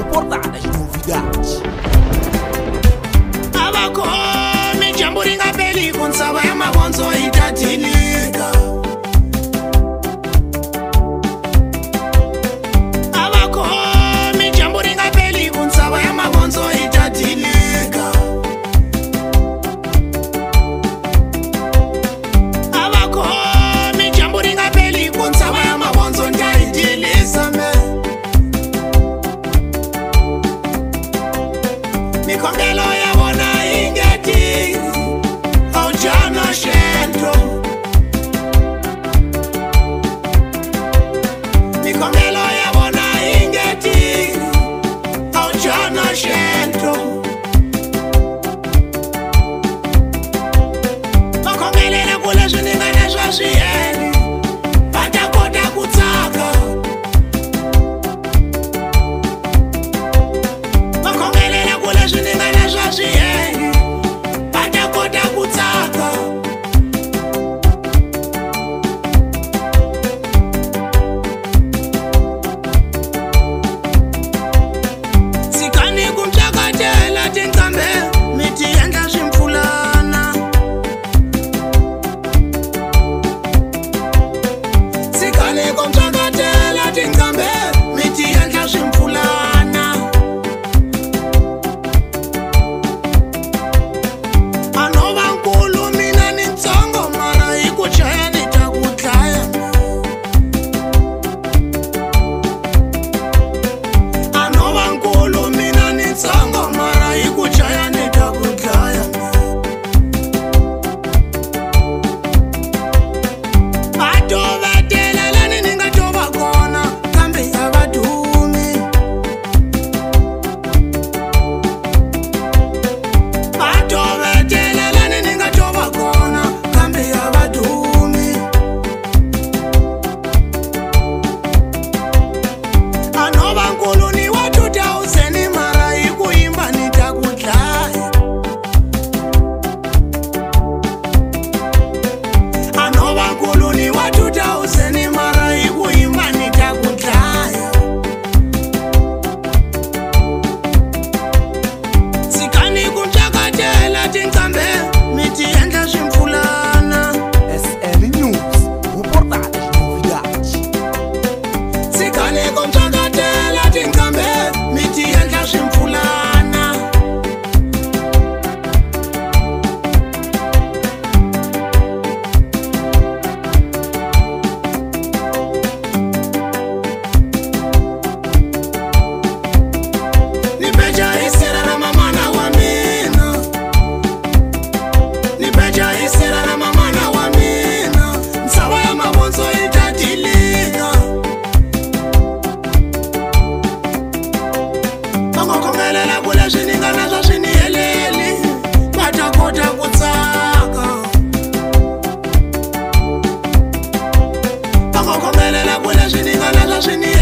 portada de novidades. Abakhomi jambo ringapeli kunsava ya mavondzo itatilika. Abakhomi jambo ringapeli kunsava ya mavondzo itatilika. Abakhomi jambo ringapeli kunsava ya mavondzo ndaitilisa me. Mikongelo ya bona ingeti aujana shento. Mikongelo ya bona ingeti aujana shento. Makongelela kule swiningana swa swiyeni vata kota ku tsaka. Makongelela kule swiningana swa swiyeni vata kota ku tsaka. Tshikani ku phyakatela tinqambe mi ti endla swimpfulana. Tshikani ku phyakatela tinqambe mi ti endla swimpfulana. Anovankulu mina ni ntsongo mara hi ku chaya ni ta ku dlaya. Anovankulu mina ni ntsongo mara hi ku chaya ni ta ku dlaya. Va tovetela lani ni nga tova kona kambe a va dumi. Va tovetela lani ni nga tova kona kambe a va dumi. Anovankulu ni wa 2000 mara hi ku yimba ni ta ku dlaya. Anovankulu ni wa 2000 mara hi ku yimba ni ta ku dlaya. Tshikani ku phyakatela tinqambe mi ti endla swimpfulana. SL News, o portada de novidades. Tshikani ku phyakatela tinqambe mi ti endla swimpfulana. Ni beja hi sera ra mamana wa mina. Ni beja hi sera ra mamana wa mina. Ntshava ya mavondzo yi ta tilika. Va nga khomelela kule swiningana swa swiniyeleli va ta kota ku tsaka. Va nga khomelela kule swiningana swa swiniyeleli